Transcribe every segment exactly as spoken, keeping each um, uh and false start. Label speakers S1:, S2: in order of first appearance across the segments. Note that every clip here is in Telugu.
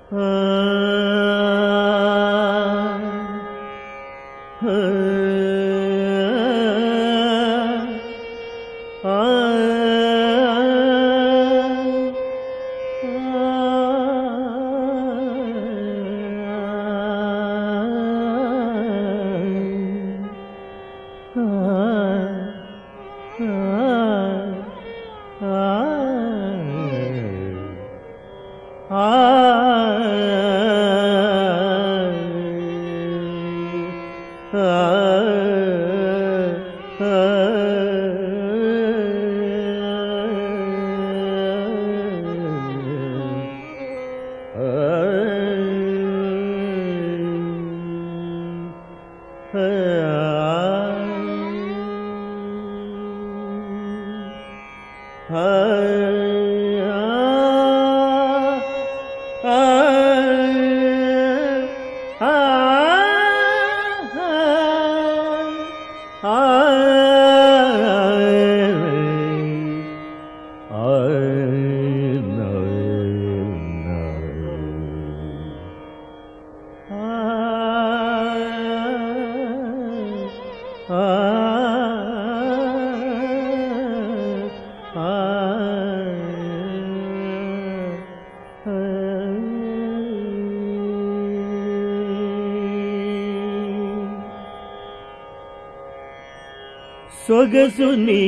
S1: సొగసు నీ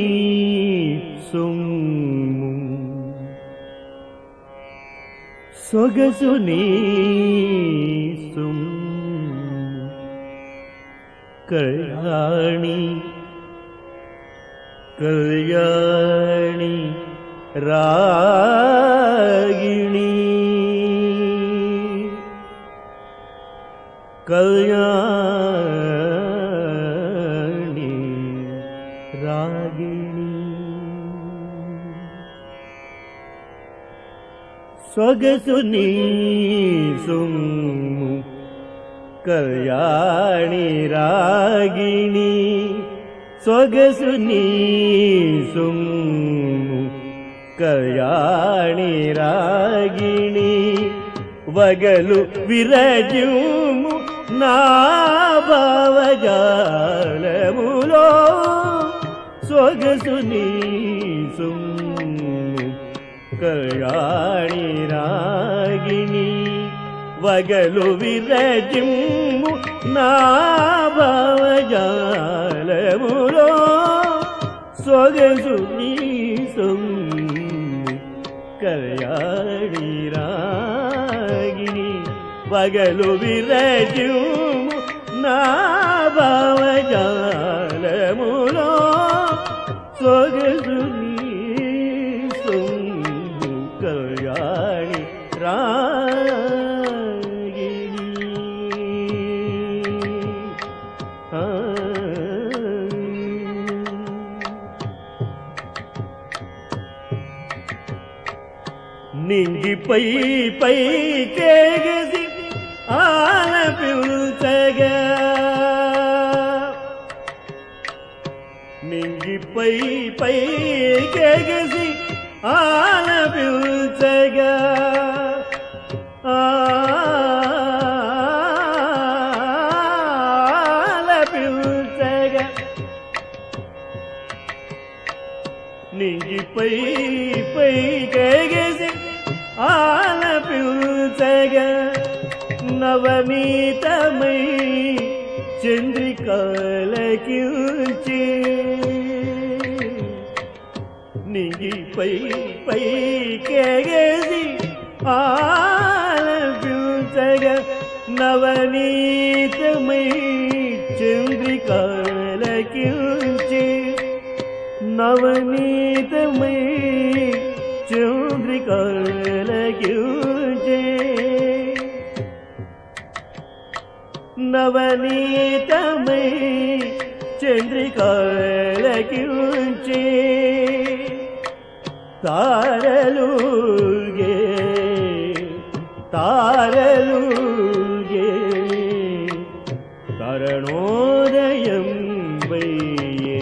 S1: సొమ్ము సొగసు నీ సొమ్ము కళ్యాణి కళ్యాణి రాగిణి కళ్యాణి రాగిణి సొగసు నీ సొమ్ము కళ్యాణి రాగిణి సొగసు నీ సొమ్ము కళ్యాణి రాగిణి వగలు విరజుము నా భావజాలములో సొగసు నీ సొమ్ము కళ్యాణి రాగిణి వగలు విరజుము నా భావజాలములో సొగసు నీ సొమ్ము కళ్యాణి రాగిణి వగలు విరజుము నా భావజాలములో సొగసు నీ సొమ్ము కళ్యాణి రాగిణి. నింగిపై పై కేగసి ఆలపించగా నింగిపై పై కేగసి ఆలపించగా ఆలపించగా నింగిపై పై కేగసి ఆలపించగా నవనీతమై చంద్రికలకించి నింగిపై పై కేగసి ఆలపించగా నవనీతమై చంద్రికలకించి నవనీతమై చంద్రికలకించి నవనీతమై చంద్రికలకించి తారలుగే తారలుగే తరుణోదయం వయ్యే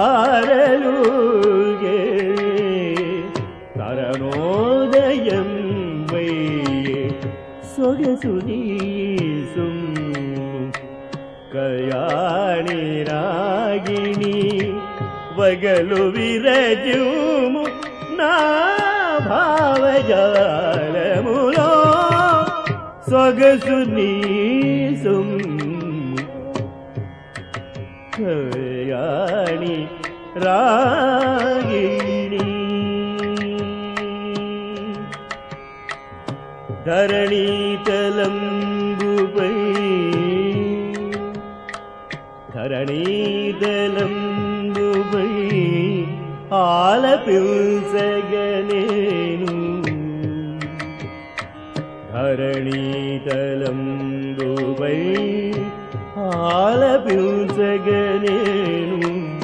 S1: తారలుగే తరుణోదయం సొగసుని సుమ్ము కళ్యాణి రాగిణి వగలు విరజుము నా భావజాలములో సొగసుని సుమ్ము కళ్యాణి రాగిణి ధరణీతలంబుపై ధరణీతలంబుపై ఆలపించగనేను ధరణీతలంబుపై ఆలపించగనేను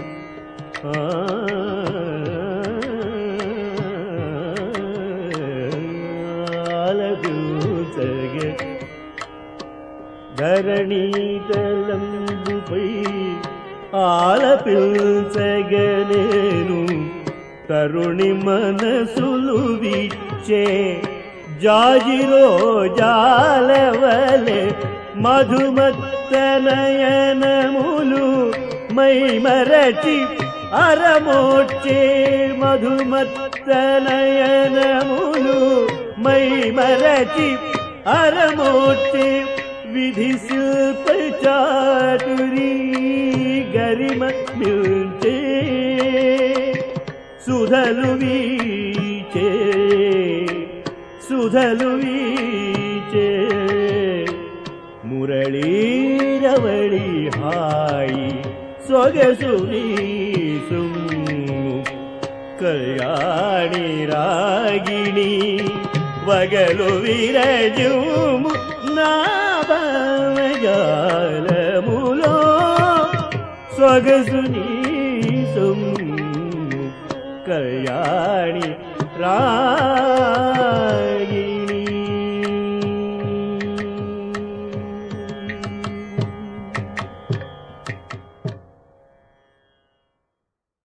S1: ఆలపించగ ధరణీతలంబుపై ఆలపించగనేను తరుణి మనసులు విచ్చే జాజిరో జాలవలె మధుమత్తనయనములు మై మరచి అరమోడ్చే మధుమత్తనయనములు మై మరచి అరమోడ్చే విధి శిల్ప చాతురీ గరిమ మిల్చే సుధలు వీచే సుధలు వీచే మురళీరవళి హాయి సొగసుని సుమ్ము కళ్యాణి రాగిణి వగలు విరజుము నా భావజాలములో సొగసుని సుమ్ము కళ్యాణి రా